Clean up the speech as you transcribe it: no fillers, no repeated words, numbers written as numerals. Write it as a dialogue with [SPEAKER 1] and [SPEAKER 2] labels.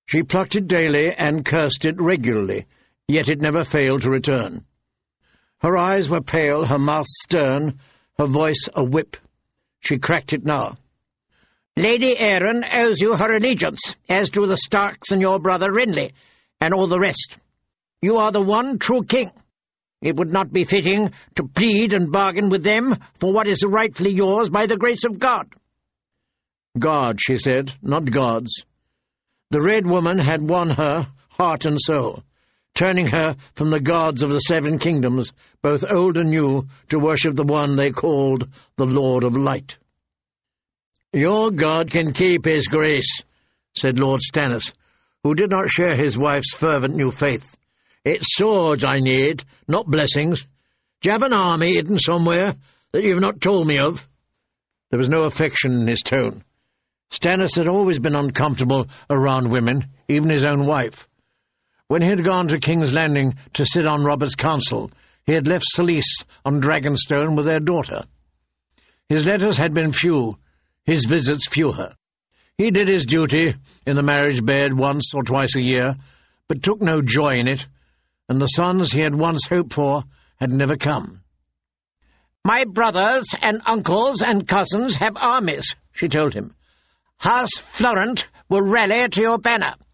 [SPEAKER 1] She plucked it daily and cursed it regularly, yet it never failed to return. Her eyes were pale, her mouth stern, her voice a whip. She cracked it now. "Lady Erin owes you her allegiance, as do the Starks and your brother Renly, and all the rest. You are the one true king. It would not be fitting to plead and bargain with them for what is rightfully yours by the grace of God." God, she said, not gods. The Red Woman had won her heart and soul, turning her from the gods of the Seven Kingdoms, both old and new, to worship the one they called the Lord of Light. "Your God can keep his grace," said Lord Stannis, who did not share his wife's fervent new faith. "It's swords I need, not blessings. Do you have an army hidden somewhere that you have not told me of?" There was no affection in his tone. Stannis had always been uncomfortable around women, even his own wife. When he had gone to King's Landing to sit on Robert's council, he had left Selyse on Dragonstone with their daughter. His letters had been few, his visits fewer. He did his duty in the marriage bed once or twice a year, but took no joy in it, and the sons he had once hoped for had never come. "My brothers and uncles and cousins have armies," she told him. "House Florent will rally to your banner.